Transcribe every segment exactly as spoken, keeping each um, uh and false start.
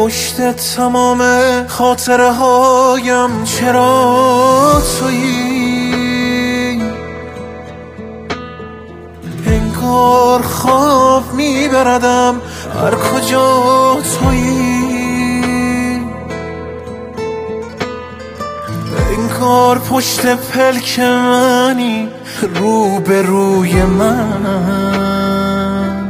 پشت تمام خاطره هایم چرا تویی؟ انگار خواب میبردم هر کجا تویی، انگار پشت پلک منی رو به روی من.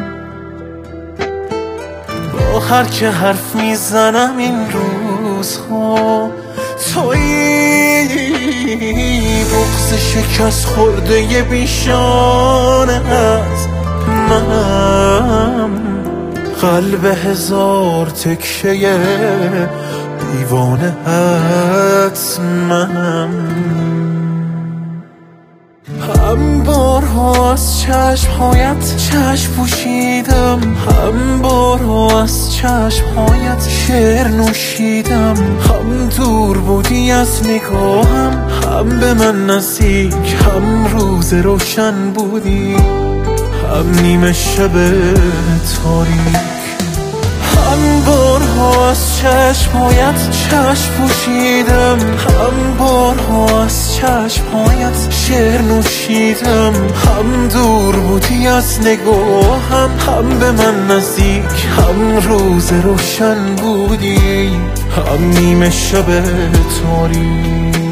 با هر که حرف میزنم این روزها تویی، بغض شکست خورده بیشانه از منم، قلب هزار تکشه دیوانه هست منم. هم بارها از چشمهایت چشم پوشیدم، هم بارها از چشمهایت شعر نوشیدم، هم دور بودی از نگاهم، هم به من نزدیک، هم روز روشن بودی، هم نیمه شب تاریک. هم بارها از چشمهایت چشم پوشیدم، هم بارها از چشمهایت شعر نوشیدم، هم دور بودی از نگاهم، هم به من نزدیک، هم روز روشن بودی، هم نیمه شب تاریک.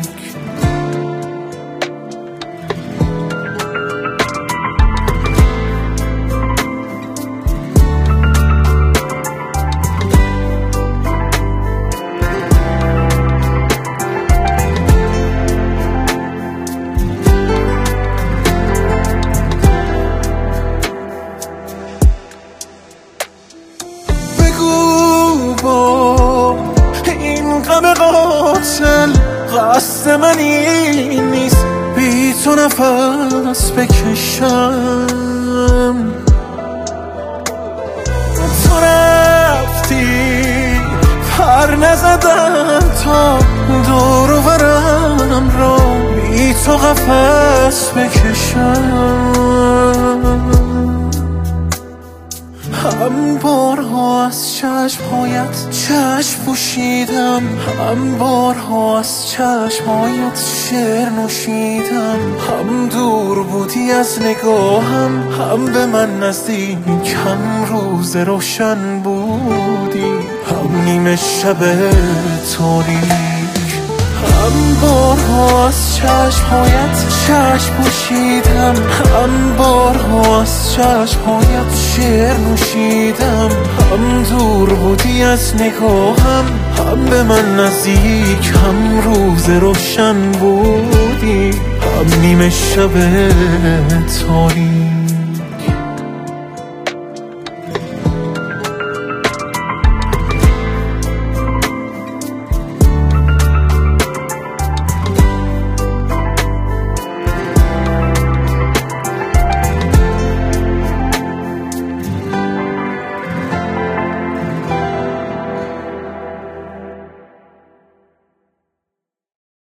غم قاتل قصد من این نیست بی تو نفس بکشم، تو رفتی پر نزدم تا دور و برم را بی تو قفس بکشم. هم بارها از چشمهایت چشم پوشیدم، هم بارها از چشمهایت شعر نوشیدم، هم دور بودی از نگاهم، هم به من نزدیک، هم روز روشن بودی، هم نیمه شب تاریک. هم بارها از چشمهایت چشم پوشیدم، هم بارها از چشمهایت شعر نوشیدم، هم دور بودی از نگاهم، هم به من نزدیک، هم روز روشن بودی، هم نیمه شب تاریک.